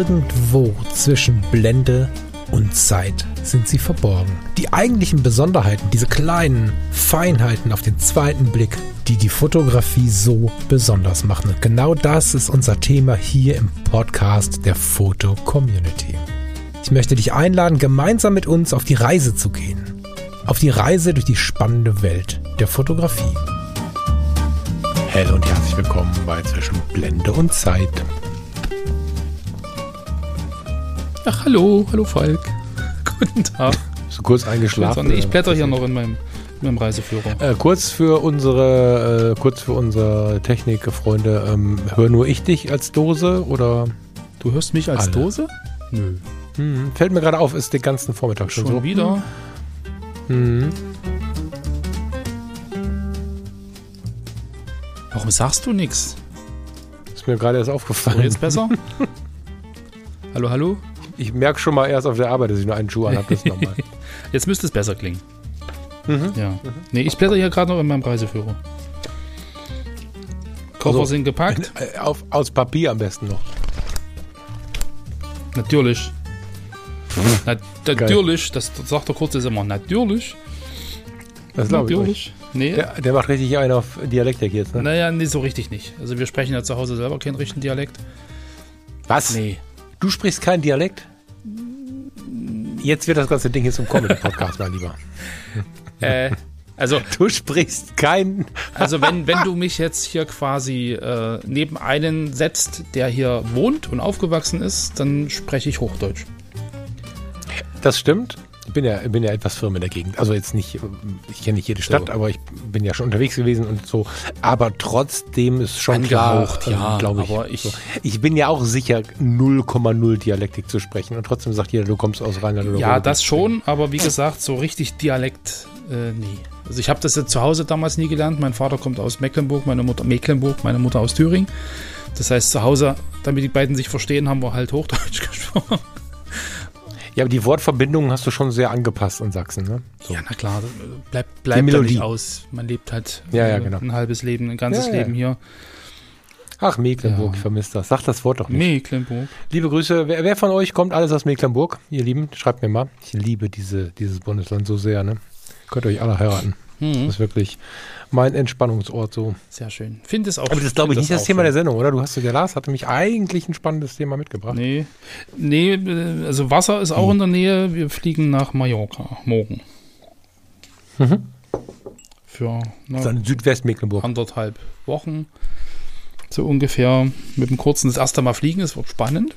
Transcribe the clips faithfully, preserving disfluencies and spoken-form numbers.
Irgendwo zwischen Blende und Zeit sind sie verborgen. Die eigentlichen Besonderheiten, diese kleinen Feinheiten auf den zweiten Blick, die die Fotografie so besonders machen. Und genau das ist unser Thema hier im Podcast der Foto-Community. Ich möchte dich einladen, gemeinsam mit uns auf die Reise zu gehen. Auf die Reise durch die spannende Welt der Fotografie. Hallo und herzlich willkommen bei Zwischen Blende und Zeit. Ach, hallo, hallo Falk. Guten Tag. So kurz eingeschlafen. Ich blätter hier noch in meinem, in meinem Reiseführer. Äh, kurz für unsere, äh, kurz für unsere Technikfreunde, ähm, höre nur ich dich als Dose oder? Du hörst mich als alle? Dose? Nö. Hm, fällt mir gerade auf, ist den ganzen Vormittag schon, Schon so. wieder? Hm. Warum sagst du nichts? Ist mir gerade erst aufgefallen. So, jetzt besser? Hallo, hallo? Ich merke schon mal erst auf der Arbeit, dass ich nur einen Schuh an habe. Das ist normal. Jetzt müsste es besser klingen. Mhm. Ja. Mhm. Nee, ich blätter hier gerade noch in meinem Reiseführer. Koffer Also, sind gepackt. In, auf, aus Papier am besten noch. Natürlich. Na, natürlich, das, das sagt der Kurz ist immer. Natürlich. Das glaube ich. Natürlich. Nee. Der, der macht richtig einen auf Dialektik jetzt, ne? Naja, nee, so richtig nicht. Also wir sprechen ja zu Hause selber keinen richtigen Dialekt. Was? Nee. Du sprichst keinen Dialekt? Jetzt wird das ganze Ding hier zum Comedy-Podcast, mein Lieber. Äh, also du sprichst keinen... Also wenn, wenn du mich jetzt hier quasi äh, neben einen setzt, der hier wohnt und aufgewachsen ist, dann spreche ich Hochdeutsch. Das stimmt. Ich bin ja, bin ja etwas firm in der Gegend. Also jetzt nicht, ich kenne nicht jede Stadt, so. Aber ich bin ja schon unterwegs gewesen und so. Aber trotzdem ist schon angehaucht, klar, ja, glaube ich. Aber ich, so. Ich bin ja auch sicher, null Komma null Dialektik zu sprechen. Und trotzdem sagt jeder, du kommst aus Rheinland oder Ja, das schon, aber wie gesagt, so richtig Dialekt äh, nie. Also ich habe das jetzt zu Hause damals nie gelernt. Mein Vater kommt aus Mecklenburg, meine Mutter Mecklenburg, meine Mutter aus Thüringen. Das heißt, zu Hause, damit die beiden sich verstehen, haben wir halt Hochdeutsch gesprochen. Ja, aber die Wortverbindungen hast du schon sehr angepasst in Sachsen, ne? So. Ja, na klar, bleibt bleib da nicht aus. Man lebt halt ja, ja, genau. ein halbes Leben, ein ganzes ja, ja. Leben hier. Ach, Mecklenburg, ja. Ich vermisse das. Sag das Wort doch nicht. Mecklenburg. Liebe Grüße. Wer, wer von euch kommt alles aus Mecklenburg, ihr Lieben? Schreibt mir mal. Ich liebe diese, dieses Bundesland so sehr, ne? Könnt ihr euch alle heiraten. Mhm. Das ist wirklich mein Entspannungsort so. Sehr schön. Finde es auch. Aber das ist, glaube ich, nicht das, das Thema schön. der Sendung, oder? Du hast, der Lars hatte mich eigentlich ein spannendes Thema mitgebracht. Nee, nee, also Wasser ist auch hm. in der Nähe. Wir fliegen nach Mallorca morgen. Mhm. Für ne, dann Südwestmecklenburg. Anderthalb Wochen. So ungefähr mit dem kurzen das erste Mal fliegen. Es wird spannend.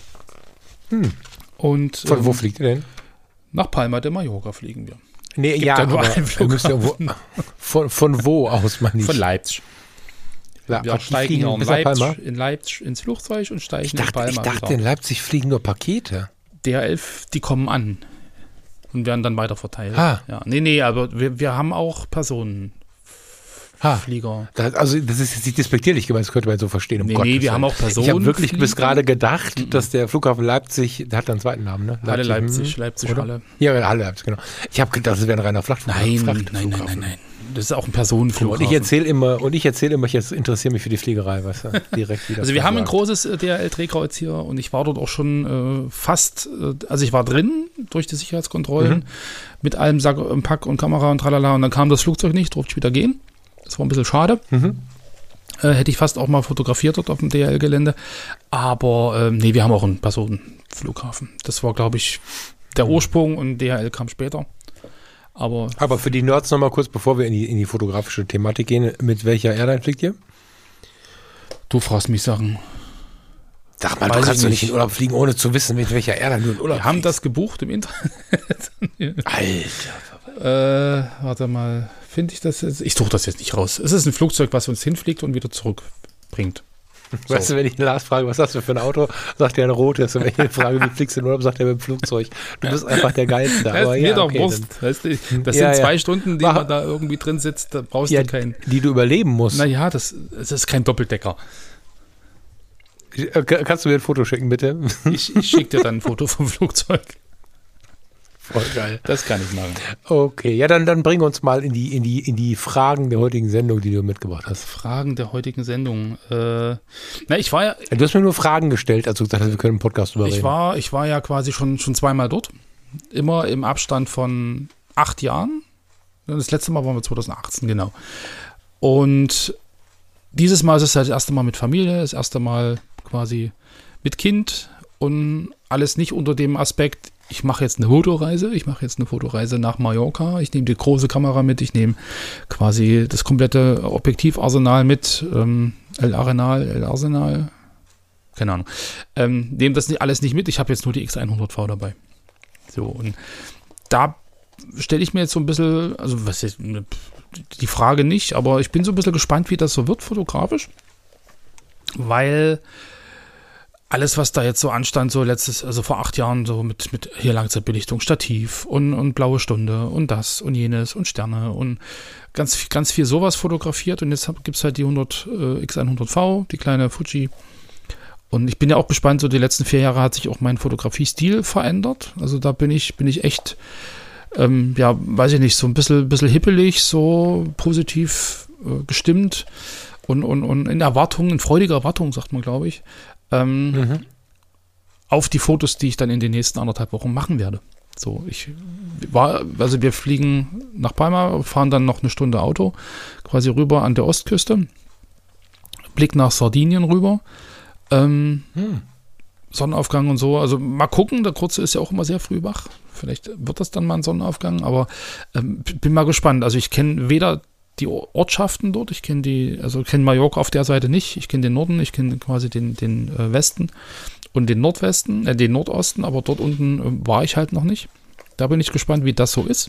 Hm. Und, Von ähm, wo fliegt ihr denn? Nach Palma de Mallorca fliegen wir. Nee, Gibt ja, ja nur aber einen Flughafen. wo, von, von wo aus, meine ich? Von Leipzig. Ja, wir steigen hier in Leipzig, in Leipzig ins Flugzeug und steigen ich dachte, in Palma Ich dachte, wieder. in Leipzig fliegen nur Pakete. D H L, die kommen an und werden dann weiter verteilt. Ah. Ja, nee, nee, aber wir, wir haben auch Personen. Ha. Flieger. Das, also das ist jetzt nicht despektierlich gemeint, das könnte man so verstehen. Um nee, Gottes nee, wir Willen. haben auch Personen. Ich habe wirklich bis gerade gedacht, Mhm. dass der Flughafen Leipzig, der hat dann einen zweiten Namen, ne? Halle Leipzig, Leipzig, hm, Leipzig, oder? Halle. Ja, Halle Leipzig, genau. Ich habe gedacht, das wäre ein reiner Frachtflughafen. Nein, Fracht nein, nein, nein, nein. Das ist auch ein Personenflughafen. Und ich erzähle immer, und ich erzähle immer, ich interessiere mich für die Fliegerei, weißt du, direkt wieder. Also wir haben ein großes D H L-Drehkreuz hier und ich war dort auch schon äh, fast, äh, also ich war drin durch die Sicherheitskontrollen Mhm. mit allem Sack und Pack und Kamera und tralala und dann kam das Flugzeug nicht, durfte ich wieder gehen. Das war ein bisschen schade. Mhm. Äh, hätte ich fast auch mal fotografiert dort auf dem D H L-Gelände. Aber ähm, nee, wir haben auch einen Personenflughafen. Das war, glaube ich, der Ursprung und D H L kam später. Aber, Aber für die Nerds nochmal kurz, bevor wir in die, in die fotografische Thematik gehen, mit welcher Airline fliegt ihr? du fragst mich Sachen. Sag mal, Weiß du kannst ich doch nicht nicht. in Urlaub fliegen, ohne zu wissen, mit welcher Airline du in Urlaub Wir haben fliegst. das gebucht im Internet. Alter. äh, warte mal, finde ich das jetzt? Ich suche das jetzt nicht raus. Es ist ein Flugzeug, was uns hinfliegt und wieder zurückbringt. Weißt So. du, wenn ich den Lars frage, was hast du für ein Auto, sagt er ein rotes. Und wenn ich ihn frage, wie fliegst du in Urlaub, sagt er mit dem Flugzeug. Du bist einfach der Geilste. Das Aber ist mir ja, doch okay, Wurst. Weißt du, das Ja, sind zwei ja. Stunden, die Mach- man da irgendwie drin sitzt, da brauchst ja, du keinen. die du überleben musst. Naja, das, das ist kein Doppeldecker. Äh, Kannst du mir ein Foto schicken, bitte? Ich, ich schicke dir dann ein Foto vom Flugzeug. Voll geil. Das kann ich machen. Okay, ja, dann, dann bring uns mal in die, in, die, in die Fragen der heutigen Sendung, die du mitgebracht hast. Fragen der heutigen Sendung. Äh, na, ich war ja. ja du hast mir nur Fragen gestellt, als du gesagt hast, wir können einen Podcast drüber reden. Ich war, ich war ja quasi schon, schon zweimal dort. Immer im Abstand von acht Jahren. Das letzte Mal waren wir zwanzig achtzehn, genau. Und dieses Mal ist es halt das erste Mal mit Familie, das erste Mal quasi mit Kind und alles nicht unter dem Aspekt, ich mache jetzt eine Fotoreise, ich mache jetzt eine Fotoreise nach Mallorca, ich nehme die große Kamera mit, ich nehme quasi das komplette Objektivarsenal mit, ähm, El Arenal, El Arsenal, keine Ahnung, ähm, nehme das nicht, alles nicht mit, ich habe jetzt nur die X hundert V dabei. So, und da stelle ich mir jetzt so ein bisschen, also was ist, die Frage nicht, aber ich bin so ein bisschen gespannt, wie das so wird fotografisch, weil alles, was da jetzt so anstand, so letztes, also vor acht Jahren, so mit, mit hier Langzeitbelichtung, Stativ und, und blaue Stunde und das und jenes und Sterne und ganz, ganz viel sowas fotografiert und jetzt gibt es halt die hundert, äh, X hundert V, die kleine Fuji. Und ich bin ja auch gespannt, so die letzten vier Jahre hat sich auch mein Fotografiestil verändert. Also da bin ich, bin ich echt, ähm, ja, weiß ich nicht, so ein bisschen, bisschen hippelig, so positiv äh, gestimmt und, und, und in Erwartung, in freudiger Erwartung, sagt man, glaube ich, ähm, mhm. auf die Fotos, die ich dann in den nächsten anderthalb Wochen machen werde. So, ich war, also wir fliegen nach Palma, fahren dann noch eine Stunde Auto, quasi rüber an der Ostküste, Blick nach Sardinien rüber, ähm, hm. Sonnenaufgang und so, also mal gucken, der Kurze ist ja auch immer sehr früh wach, vielleicht wird das dann mal ein Sonnenaufgang, aber ähm, bin mal gespannt, also ich kenne weder die Ortschaften dort, ich kenne die, also kenne Mallorca auf der Seite nicht, ich kenne den Norden, ich kenne quasi den, den äh, Westen und den Nordwesten, äh, den Nordosten, aber dort unten äh, war ich halt noch nicht, da bin ich gespannt, wie das so ist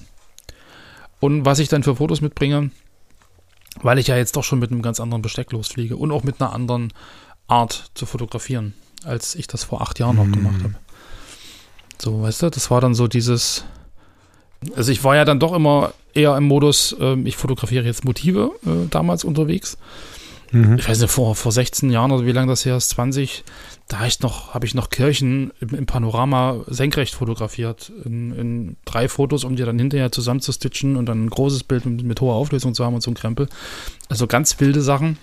und was ich dann für Fotos mitbringe, weil ich ja jetzt doch schon mit einem ganz anderen Besteck losfliege und auch mit einer anderen Art zu fotografieren, als ich das vor acht Jahren noch gemacht habe. So, weißt du, das war dann so dieses, also ich war ja dann doch immer eher im Modus, äh, ich fotografiere jetzt Motive äh, damals unterwegs. Mhm. Ich weiß nicht, vor, vor sechzehn Jahren oder wie lange das her ist, zwanzig, da ich noch, habe ich noch Kirchen im, im Panorama senkrecht fotografiert, in, in drei Fotos, um die dann hinterher zusammenzustitchen und dann ein großes Bild mit, mit hoher Auflösung zu haben und so ein Krempel. Also ganz wilde Sachen.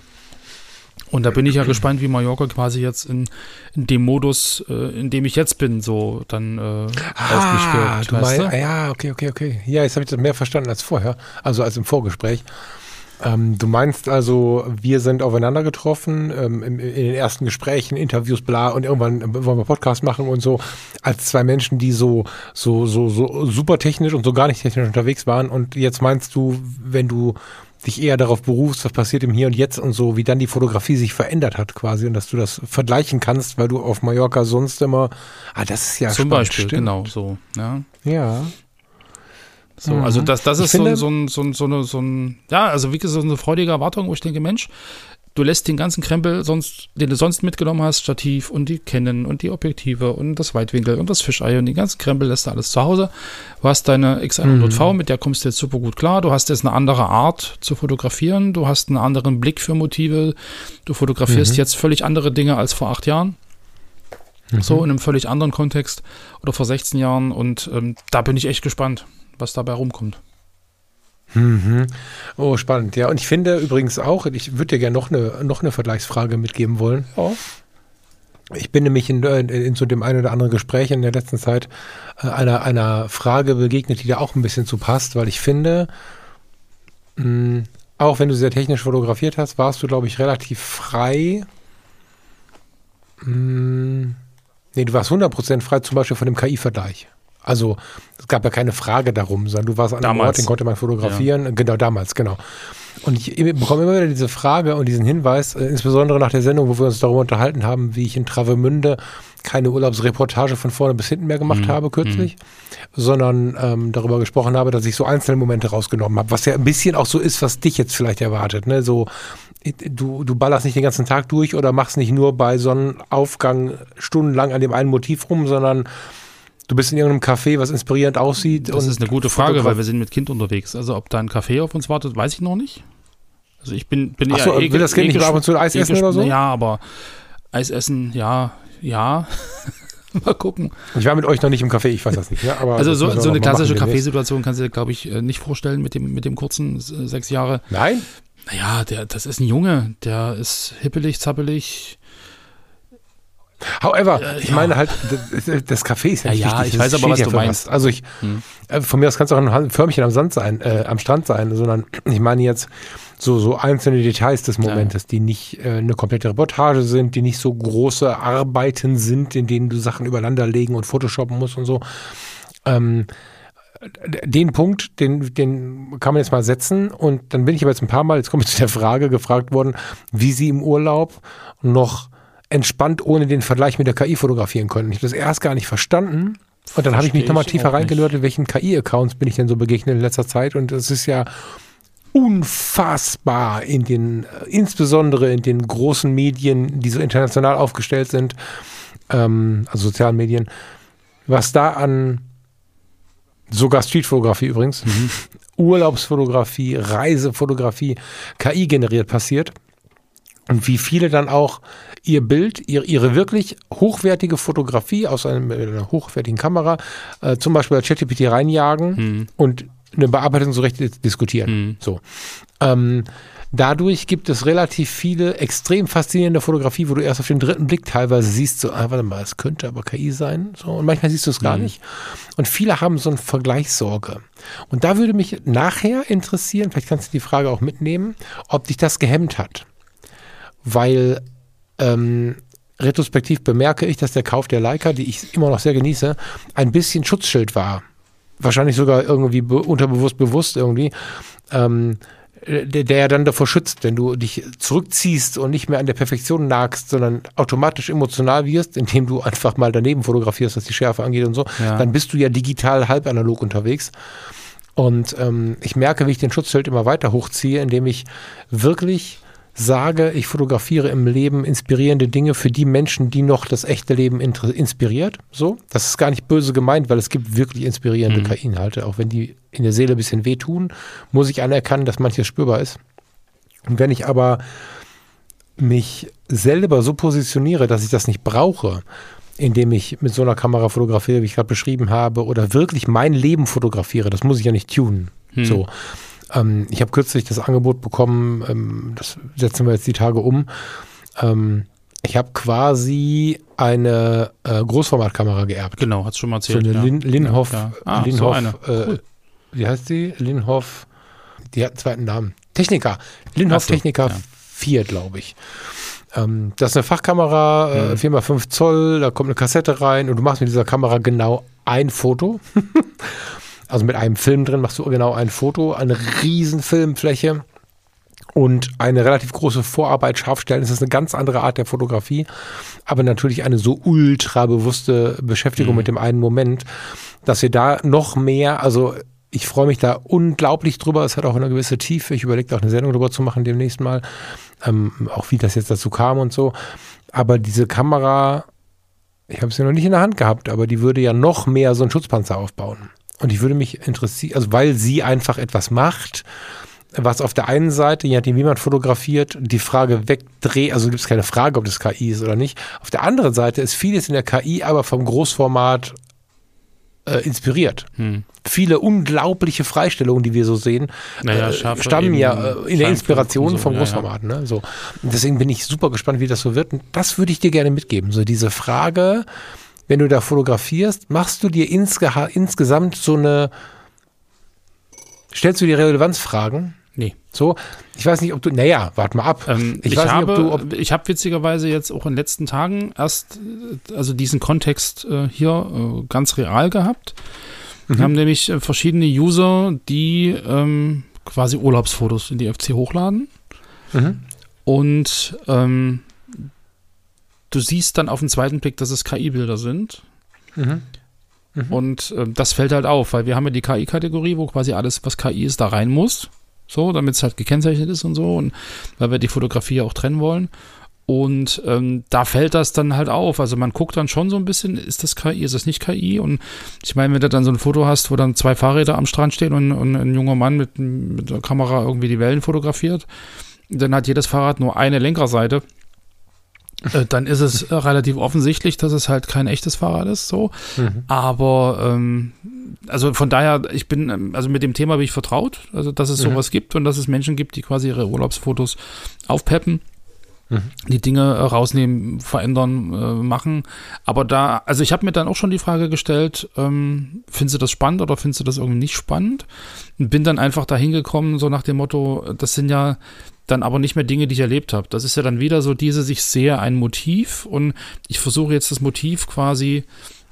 Und da bin ich ja gespannt, wie Mallorca quasi jetzt in, in dem Modus, äh, in dem ich jetzt bin, so dann äh, ah, auf mich wirkt. Du meinst, ah, ja, okay, okay, okay. Ja, jetzt habe ich das mehr verstanden als vorher, also als im Vorgespräch. Ähm, du meinst also, wir sind aufeinander getroffen, ähm, in, in den ersten Gesprächen, Interviews, bla, und irgendwann wollen wir Podcast machen und so, als zwei Menschen, die so, so, so, so super technisch und so gar nicht technisch unterwegs waren. Und jetzt meinst du, wenn du dich eher darauf berufst, was passiert im Hier und Jetzt und so, wie dann die Fotografie sich verändert hat quasi und dass du das vergleichen kannst, weil du auf Mallorca sonst immer, ah, das ist ja zum spannend, Beispiel, stimmt. genau, so, ja. Ja. So, mhm. also das, das ist finde, so, ein, so, ein, so, eine, so ein, ja, also wie gesagt, so eine freudige Erwartung, wo ich denke, Mensch, du lässt den ganzen Krempel, sonst, den du sonst mitgenommen hast, Stativ und die Canon und die Objektive und das Weitwinkel und das Fischei und den ganzen Krempel lässt du alles zu Hause. Du hast deine X hundert V, mhm. mit der kommst du jetzt super gut klar. Du hast jetzt eine andere Art zu fotografieren. Du hast einen anderen Blick für Motive. Du fotografierst mhm. jetzt völlig andere Dinge als vor acht Jahren. Mhm. So in einem völlig anderen Kontext oder vor sechzehn Jahren. Und ähm, da bin ich echt gespannt, was dabei rumkommt. Mhm. Oh, spannend. Ja, und ich finde übrigens auch, ich würde dir gerne noch eine, noch eine Vergleichsfrage mitgeben wollen. Ja. Ich bin nämlich in, in, in so dem einen oder anderen Gespräch in der letzten Zeit äh, einer, einer Frage begegnet, die da auch ein bisschen zu passt, weil ich finde, mh, auch wenn du sehr technisch fotografiert hast, warst du, glaube ich, relativ frei. Mh, nee, du warst hundert Prozent frei, zum Beispiel von dem K I-Vergleich. Also es gab ja keine Frage darum, sondern du warst an einem Ort, den konnte man fotografieren. Ja. Genau, damals, genau. Und ich bekomme immer wieder diese Frage und diesen Hinweis, äh, insbesondere nach der Sendung, wo wir uns darüber unterhalten haben, wie ich in Travemünde keine Urlaubsreportage von vorne bis hinten mehr gemacht mhm. habe kürzlich, mhm. sondern ähm, darüber gesprochen habe, dass ich so einzelne Momente rausgenommen habe, was ja ein bisschen auch so ist, was dich jetzt vielleicht erwartet. Ne? So, du, du ballerst nicht den ganzen Tag durch oder machst nicht nur bei Sonnenaufgang stundenlang an dem einen Motiv rum, sondern du bist in irgendeinem Café, was inspirierend aussieht. Das und ist eine gute Frage, weil wir sind mit Kind unterwegs. Also ob da ein Café auf uns wartet, weiß ich noch nicht. Also ich bin, bin Ach so, eher... will das Kind nicht mal ab und zu Eis essen oder so? Ja, aber Eis essen, ja, ja. Mal gucken. Ich war mit euch noch nicht im Café, ich weiß das nicht. Ja, aber also so, so eine klassische machen, Kaffeesituation kannst du dir, glaube ich, nicht vorstellen mit dem, mit dem kurzen äh, sechs Jahre. Nein? Naja, der, das ist ein Junge, der ist hippelig, zappelig. However, äh, ich ja. meine halt, das, das Café ist ja nicht ja, ja, wichtig. ich weiß aber, was du meinst. Was. Also ich, hm. von mir aus kann es auch ein Förmchen am Sand sein, äh, am Strand sein, sondern ich meine jetzt so, so einzelne Details des Momentes, ja. die nicht äh, eine komplette Reportage sind, die nicht so große Arbeiten sind, in denen du Sachen übereinander legen und photoshoppen musst und so. Ähm, den Punkt, den, den kann man jetzt mal setzen und dann bin ich aber jetzt ein paar Mal, jetzt komme ich zu der Frage, gefragt worden, wie sie im Urlaub noch entspannt ohne den Vergleich mit der K I fotografieren können. Ich habe das erst gar nicht verstanden und dann habe ich mich nochmal tiefer reingelötet, welchen K I-Accounts bin ich denn so begegnet in letzter Zeit und das ist ja unfassbar in den, insbesondere in den großen Medien, die so international aufgestellt sind, ähm, also sozialen Medien, was da an sogar Streetfotografie übrigens, mhm. Urlaubsfotografie, Reisefotografie, K I generiert passiert und wie viele dann auch ihr Bild, ihre, ihre wirklich hochwertige Fotografie aus einem, einer hochwertigen Kamera äh, zum Beispiel bei ChatGPT reinjagen mhm. und eine Bearbeitung so recht diskutieren. Mhm. So. Ähm, dadurch gibt es relativ viele extrem faszinierende Fotografie, wo du erst auf den dritten Blick teilweise siehst, so, ah, warte mal, es könnte aber K I sein. So, und manchmal siehst du es gar mhm. nicht. Und viele haben so eine Vergleichssorge. Und da würde mich nachher interessieren, vielleicht kannst du die Frage auch mitnehmen, ob dich das gehemmt hat. Weil ähm, retrospektiv bemerke ich, dass der Kauf der Leica, die ich immer noch sehr genieße, ein bisschen Schutzschild war. Wahrscheinlich sogar irgendwie be- unterbewusst, bewusst irgendwie, ähm, der, der ja dann davor schützt, wenn du dich zurückziehst und nicht mehr an der Perfektion nagst, sondern automatisch emotional wirst, indem du einfach mal daneben fotografierst, was die Schärfe angeht und so, ja. dann bist du ja digital halb analog unterwegs. Und ähm, ich merke, wie ich den Schutzschild immer weiter hochziehe, indem ich wirklich sage, ich fotografiere im Leben inspirierende Dinge für die Menschen, die noch das echte Leben inspiriert. So, das ist gar nicht böse gemeint, weil es gibt wirklich inspirierende mhm. K I-Inhalte, auch wenn die in der Seele ein bisschen wehtun, muss ich anerkennen, dass manches spürbar ist. Und wenn ich aber mich selber so positioniere, dass ich das nicht brauche, indem ich mit so einer Kamera fotografiere, wie ich gerade beschrieben habe, oder wirklich mein Leben fotografiere, das muss ich ja nicht tunen. Mhm. So. Ähm, ich habe kürzlich das Angebot bekommen, ähm, das setzen wir jetzt die Tage um. Ähm, ich habe quasi eine äh, Großformatkamera geerbt. Genau, hast du schon mal erzählt. So eine ja. Lin- Linhof, ja, ja. Ah, Linhof so eine. Cool. Äh, wie heißt sie? Linhof, die hat einen zweiten Namen. Techniker. Linhof so, Techniker ja. vier, glaube ich. Ähm, das ist eine Fachkamera, äh, mhm. vier mal fünf Zoll, da kommt eine Kassette rein und du machst mit dieser Kamera genau ein Foto. Also mit einem Film drin machst du genau ein Foto, eine riesen Filmfläche und eine relativ große Vorarbeit scharf stellen. Das ist eine ganz andere Art der Fotografie, aber natürlich eine so ultra bewusste Beschäftigung mhm. mit dem einen Moment, dass wir da noch mehr, also ich freue mich da unglaublich drüber. Es hat auch eine gewisse Tiefe. Ich überlege auch eine Sendung drüber zu machen demnächst mal, ähm, auch wie das jetzt dazu kam und so. Aber diese Kamera, ich habe sie noch nicht in der Hand gehabt, aber die würde ja noch mehr so einen Schutzpanzer aufbauen. Und ich würde mich interessieren, also weil sie einfach etwas macht, was auf der einen Seite, je nachdem wie man fotografiert, die Frage wegdreht, also gibt es keine Frage, ob das K I ist oder nicht. Auf der anderen Seite ist vieles in der K I aber vom Großformat äh, inspiriert. Hm. Viele unglaubliche Freistellungen, die wir so sehen, naja, äh, stammen ja äh, in der Inspiration so, vom Großformat. Ja, ja. Ne? So. Und deswegen bin ich super gespannt, wie das so wird. Und das würde ich dir gerne mitgeben. So diese Frage, wenn du da fotografierst, machst du dir insge- insgesamt so eine, stellst du dir Relevanzfragen? Nee. So, ich weiß nicht, ob du, naja, warte mal ab. Ähm, ich, ich weiß habe, nicht, ob du, ob ich habe witzigerweise jetzt auch in den letzten Tagen erst, also diesen Kontext äh, hier äh, ganz real gehabt. Mhm. Wir haben nämlich äh, verschiedene User, die ähm, quasi Urlaubsfotos in die F C hochladen. Mhm. Und ähm, du siehst dann auf den zweiten Blick, dass es K I-Bilder sind. Mhm. Mhm. Und äh, das fällt halt auf, weil wir haben ja die K I-Kategorie, wo quasi alles, was K I ist, da rein muss. So, damit es halt gekennzeichnet ist und so. Und weil wir die Fotografie auch trennen wollen. Und ähm, da fällt das dann halt auf. Also man guckt dann schon so ein bisschen, ist das K I, ist das nicht K I? Und ich meine, wenn du dann so ein Foto hast, wo dann zwei Fahrräder am Strand stehen und, und ein junger Mann mit, mit der Kamera irgendwie die Wellen fotografiert, dann hat jedes Fahrrad nur eine Lenkerseite. äh, dann ist es äh, relativ offensichtlich, dass es halt kein echtes Fahrrad ist, so. Mhm. Aber ähm, also von daher, ich bin, also mit dem Thema bin ich vertraut, also dass es sowas mhm. gibt und dass es Menschen gibt, die quasi ihre Urlaubsfotos aufpeppen. Mhm. Die Dinge äh, rausnehmen, verändern, äh, machen. Aber da, also ich habe mir dann auch schon die Frage gestellt, ähm, findest du das spannend oder findest du das irgendwie nicht spannend? Und bin dann einfach da hingekommen, so nach dem Motto, das sind ja dann aber nicht mehr Dinge, die ich erlebt habe. Das ist ja dann wieder so dieses, ich sehe ein Motiv und ich versuche jetzt das Motiv quasi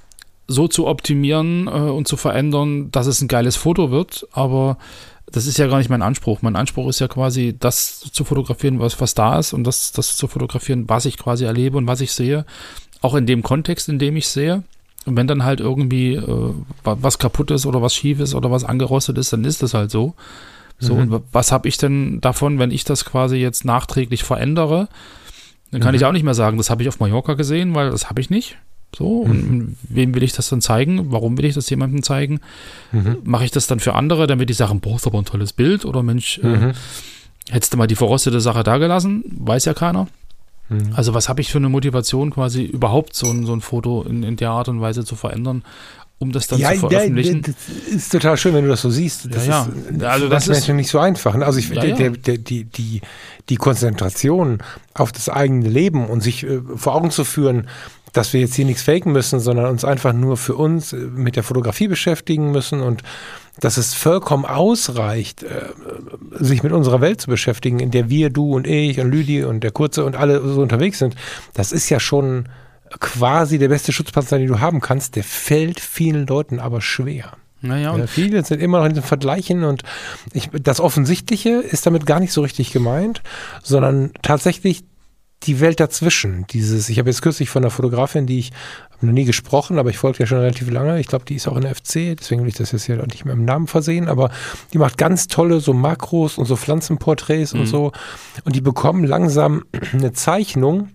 so zu optimieren äh, und zu verändern, dass es ein geiles Foto wird, aber das ist ja gar nicht mein Anspruch. Mein Anspruch ist ja quasi, das zu fotografieren, was, was da ist und das, das zu fotografieren, was ich quasi erlebe und was ich sehe. Auch in dem Kontext, in dem ich sehe. Und wenn dann halt irgendwie äh, was kaputt ist oder was schief ist oder was angerostet ist, dann ist das halt so. So, mhm. und was habe ich denn davon, wenn ich das quasi jetzt nachträglich verändere? Dann kann mhm. ich auch nicht mehr sagen, das habe ich auf Mallorca gesehen, weil das habe ich nicht. So, mhm. und wem will ich das dann zeigen? Warum will ich das jemandem zeigen? Mhm. Mache ich das dann für andere, damit die sagen, boah, ist aber ein tolles Bild? Oder Mensch, mhm. äh, hättest du mal die verrostete Sache da gelassen? Weiß ja keiner. Mhm. Also was habe ich für eine Motivation, quasi überhaupt so ein, so ein Foto in, in der Art und Weise zu verändern, um das dann ja, zu veröffentlichen? Ja, das ist total schön, wenn du das so siehst. Das ja, ist ja. Also das das ist nicht so einfach. Also ich, ja, der, ja. der, der, die, die, die Konzentration auf das eigene Leben und sich äh, vor Augen zu führen, dass wir jetzt hier nichts faken müssen, sondern uns einfach nur für uns mit der Fotografie beschäftigen müssen und dass es vollkommen ausreicht, sich mit unserer Welt zu beschäftigen, in der wir, du und ich und Lüdi und der Kurze und alle so unterwegs sind. Das ist ja schon quasi der beste Schutzpanzer, den du haben kannst. Der fällt vielen Leuten aber schwer. Naja, und ja, viele sind immer noch in den Vergleichen und ich, das Offensichtliche ist damit gar nicht so richtig gemeint, sondern tatsächlich die Welt dazwischen, dieses, ich habe jetzt kürzlich von einer Fotografin, die ich habe noch nie gesprochen, aber ich folge ja schon relativ lange, ich glaube, die ist auch in der F C, deswegen will ich das jetzt hier nicht mehr im Namen versehen, aber die macht ganz tolle so Makros und so Pflanzenporträts mhm. und so und die bekommen langsam eine Zeichnung.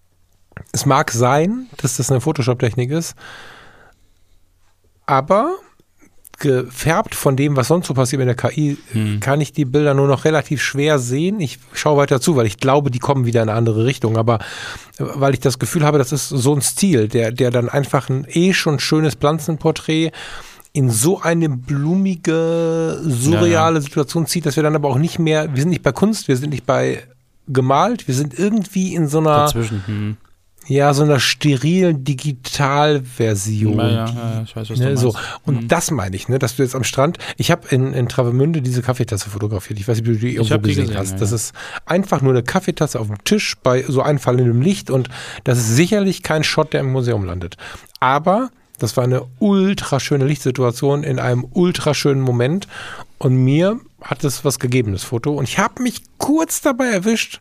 Es mag sein, dass das eine Photoshop-Technik ist, aber gefärbt von dem, was sonst so passiert mit der K I, hm. kann ich die Bilder nur noch relativ schwer sehen. Ich schaue weiter zu, weil ich glaube, die kommen wieder in eine andere Richtung. Aber weil ich das Gefühl habe, das ist so ein Stil, der, der dann einfach ein eh schon schönes Pflanzenporträt in so eine blumige, surreale ja, ja. Situation zieht, dass wir dann aber auch nicht mehr, wir sind nicht bei Kunst, wir sind nicht bei gemalt, wir sind irgendwie in so einer dazwischen. Hm. Ja, so einer sterilen Digitalversion. Ja, ja, ja, ich weiß, was ne, du so. meinst. Und mhm. das meine ich, ne, dass du jetzt am Strand, ich habe in, in Travemünde diese Kaffeetasse fotografiert. Ich weiß nicht, ob du die irgendwo gesehen, gesehen hast. Ja, das ja. ist einfach nur eine Kaffeetasse auf dem Tisch bei so einfallendem Licht und das ist sicherlich kein Shot, der im Museum landet. Aber das war eine ultra schöne Lichtsituation in einem ultra schönen Moment und mir hat es was gegeben, das Foto. Und ich habe mich kurz dabei erwischt,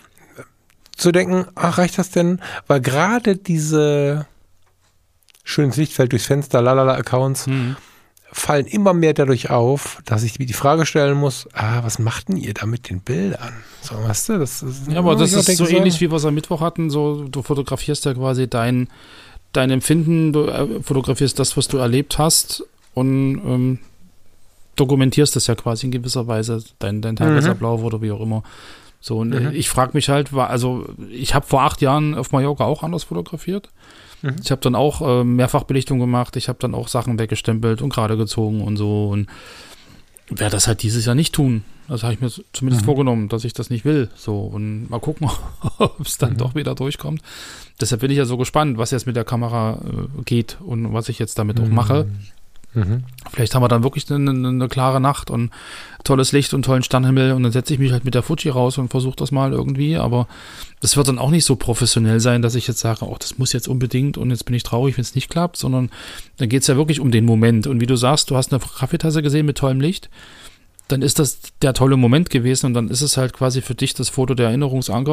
zu denken, ach, reicht das denn? Weil gerade diese schönes Lichtfeld durchs Fenster, lalala Accounts, mhm. fallen immer mehr dadurch auf, dass ich mir die Frage stellen muss, ah, was macht denn ihr da mit den Bildern? So, weißt du, das ist, ja, aber das ist so ähnlich, wie wir es am Mittwoch hatten, so, du fotografierst ja quasi dein, dein Empfinden, du äh, fotografierst das, was du erlebt hast und ähm, dokumentierst das ja quasi in gewisser Weise, dein, dein Tagesablauf mhm. oder wie auch immer. So, und mhm. ich frage mich halt, also ich habe vor acht Jahren auf Mallorca auch anders fotografiert. Mhm. Ich habe dann auch äh, Mehrfachbelichtung gemacht, ich habe dann auch Sachen weggestempelt und gerade gezogen und so und werde das halt dieses Jahr nicht tun. Das habe ich mir zumindest mhm. vorgenommen, dass ich das nicht will. So, und mal gucken, ob es dann mhm. doch wieder durchkommt. Deshalb bin ich ja so gespannt, was jetzt mit der Kamera äh, geht und was ich jetzt damit mhm. auch mache. Mhm. Vielleicht haben wir dann wirklich eine, eine, eine klare Nacht und tolles Licht und tollen Sternhimmel und dann setze ich mich halt mit der Fuji raus und versuche das mal irgendwie, aber das wird dann auch nicht so professionell sein, dass ich jetzt sage, oh, das muss jetzt unbedingt und jetzt bin ich traurig, wenn es nicht klappt, sondern dann geht es ja wirklich um den Moment und wie du sagst, du hast eine Kaffeetasse gesehen mit tollem Licht, dann ist das der tolle Moment gewesen und dann ist es halt quasi für dich das Foto der Erinnerungsanker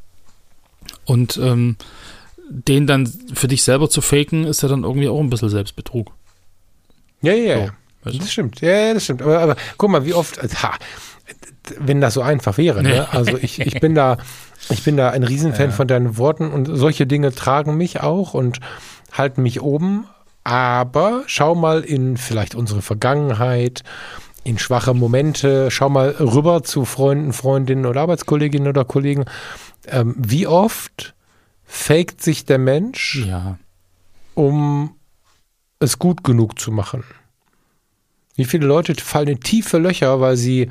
und ähm, den dann für dich selber zu faken, ist ja dann irgendwie auch ein bisschen Selbstbetrug. Ja, ja, ja. So, das stimmt. Ja, das stimmt. Aber, aber guck mal, wie oft, ha, wenn das so einfach wäre. Ne? Also ich, ich bin da, ich bin da ein Riesenfan ja. von deinen Worten und solche Dinge tragen mich auch und halten mich oben. Aber schau mal in vielleicht unsere Vergangenheit, in schwache Momente, schau mal rüber zu Freunden, Freundinnen oder Arbeitskolleginnen oder Kollegen. Ähm, wie oft faked sich der Mensch, Ja. um es gut genug zu machen. Wie viele Leute fallen in tiefe Löcher, weil sie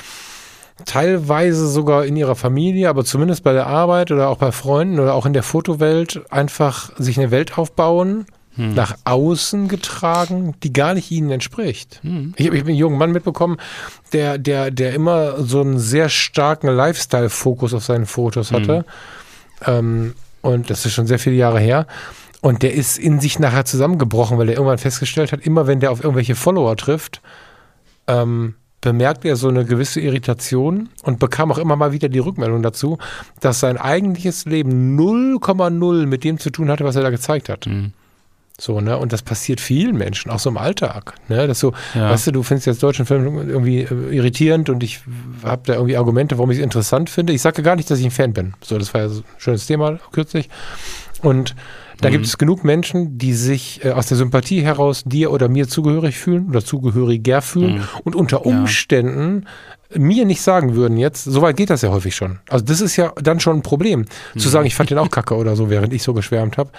teilweise sogar in ihrer Familie, aber zumindest bei der Arbeit oder auch bei Freunden oder auch in der Fotowelt einfach sich eine Welt aufbauen, hm. nach außen getragen, die gar nicht ihnen entspricht. Hm. Ich habe einen jungen Mann mitbekommen, der, der, der immer so einen sehr starken Lifestyle-Fokus auf seinen Fotos hatte. Hm. Ähm, und das ist schon sehr viele Jahre her. Und der ist in sich nachher zusammengebrochen, weil er irgendwann festgestellt hat, immer wenn der auf irgendwelche Follower trifft, ähm, bemerkt er so eine gewisse Irritation und bekam auch immer mal wieder die Rückmeldung dazu, dass sein eigentliches Leben null Komma null mit dem zu tun hatte, was er da gezeigt hat. Mhm. So, ne? Und das passiert vielen Menschen, auch so im Alltag. Ne? Dass so, ja. weißt du, du findest jetzt deutschen Film irgendwie irritierend und ich habe da irgendwie Argumente, warum ich es interessant finde. Ich sage gar nicht, dass ich ein Fan bin. So, das war ja so ein schönes Thema kürzlich. Und da mhm. gibt es genug Menschen, die sich äh, aus der Sympathie heraus dir oder mir zugehörig fühlen oder zugehöriger fühlen mhm. und unter Umständen ja. mir nicht sagen würden jetzt, soweit geht das ja häufig schon. Also das ist ja dann schon ein Problem, mhm. zu sagen, ich fand den auch kacke oder so, während ich so geschwärmt habe.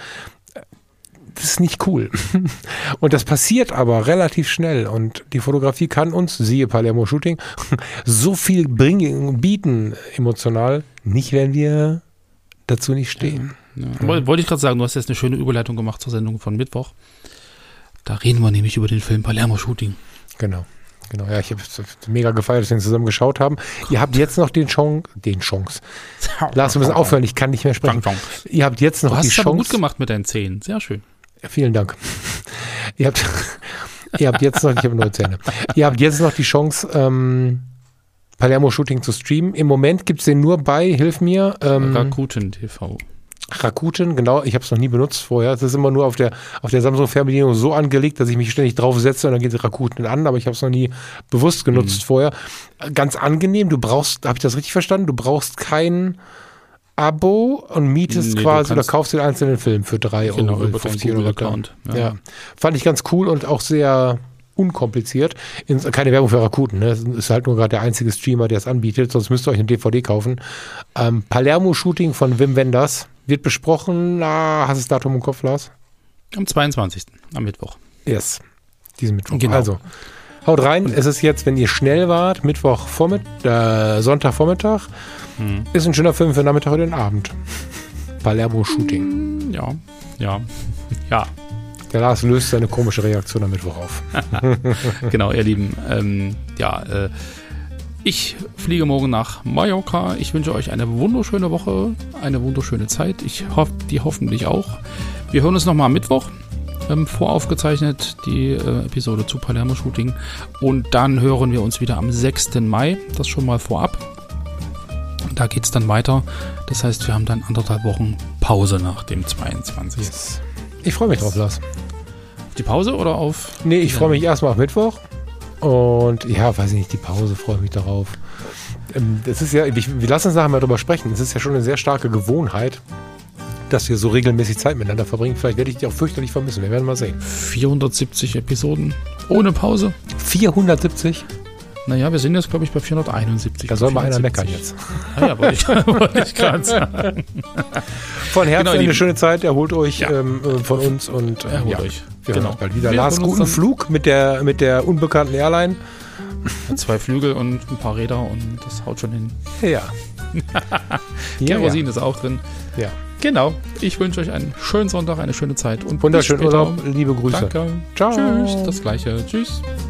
Das ist nicht cool. Und das passiert aber relativ schnell und die Fotografie kann uns, siehe Palermo Shooting, so viel bringen, bieten emotional, nicht wenn wir dazu nicht stehen. Ja. Ja. Wollte ich gerade sagen, du hast jetzt eine schöne Überleitung gemacht zur Sendung von Mittwoch. Da reden wir nämlich über den Film Palermo Shooting. Genau. Genau, ja, ich habe mega gefeiert, dass wir ihn zusammen geschaut haben. Gott. Ihr habt jetzt noch den Chance, den Chance. Lars, wir müssen aufhören, ich kann nicht mehr sprechen. Ihr habt jetzt noch du hast die es Chance. Aber gut gemacht mit deinen Zähnen, sehr schön. Ja, vielen Dank. ihr habt, ihr habt jetzt noch, ich habe nur Zähne. Ihr habt jetzt noch die Chance, ähm, Palermo Shooting zu streamen. Im Moment gibt es den nur bei, hilf mir. Ähm, Rakuten T V. Rakuten, genau, ich habe es noch nie benutzt vorher. Es ist immer nur auf der, auf der Samsung-Fernbedienung so angelegt, dass ich mich ständig drauf setze und dann geht Rakuten an, aber ich habe es noch nie bewusst genutzt mhm. vorher. Ganz angenehm, du brauchst, habe ich das richtig verstanden, du brauchst kein Abo und mietest nee, quasi oder kaufst den einzelnen Film für drei genau, Euro, über fünfzig Euro Account. Ja. ja, fand ich ganz cool und auch sehr unkompliziert. In, keine Werbung für Rakuten, ne? Das ist halt nur gerade der einzige Streamer, der es anbietet, sonst müsst ihr euch eine D V D kaufen. Ähm, Palermo Shooting von Wim Wenders wird besprochen. Ah, hast du das Datum im Kopf, Lars? Am zweiundzwanzigsten am Mittwoch. Yes, diesen Mittwoch. Genau. Also, haut rein. Es ist jetzt, wenn ihr schnell wart, Mittwoch Vormittag, äh, Sonntagvormittag. Hm. Ist ein schöner Film für Nachmittag oder den Abend. Palermo Shooting. Ja, ja, ja. Der Lars löst seine komische Reaktion am Mittwoch auf. Genau, ihr Lieben. Ähm, ja, äh, ich fliege morgen nach Mallorca. Ich wünsche euch eine wunderschöne Woche, eine wunderschöne Zeit. Ich hoffe, die hoffentlich auch. Wir hören uns nochmal am Mittwoch. Ähm, voraufgezeichnet die äh, Episode zu Palermo Shooting. Und dann hören wir uns wieder am sechsten Mai. Das schon mal vorab. Da geht es dann weiter. Das heißt, wir haben dann anderthalb Wochen Pause nach dem zweiundzwanzigsten Yes. Ich freue mich drauf, Lars. Auf die Pause oder auf... Nee, ich freue mich erstmal auf Mittwoch. Und ja, weiß ich nicht, die Pause freue ich mich darauf. Das ist ja, wir lassen uns nachher mal drüber sprechen. Es ist ja schon eine sehr starke Gewohnheit, dass wir so regelmäßig Zeit miteinander verbringen. Vielleicht werde ich die auch fürchterlich vermissen. Wir werden mal sehen. vierhundertsiebzig Episoden ohne Pause. vierhundertsiebzig? Naja, wir sind jetzt, glaube ich, bei vierhunderteinundsiebzig. Da soll mal einer meckern jetzt. Ah ja, wollte ich, wollte ich gerade sagen. Von Herzen genau, eine schöne Zeit. Erholt euch ja. ähm, von uns und äh, erholt ja, euch. Wir genau. hören uns bald wieder. Wir Lars, guten Flug mit der, mit der unbekannten Airline. Zwei Flügel und ein paar Räder und das haut schon hin. Ja. Kerosin ja. ist auch drin. Ja. Genau. Ich wünsche euch einen schönen Sonntag, eine schöne Zeit. Und wunderschönen Urlaub. Liebe Grüße. Danke. Ciao. Tschüss. Das Gleiche. Tschüss.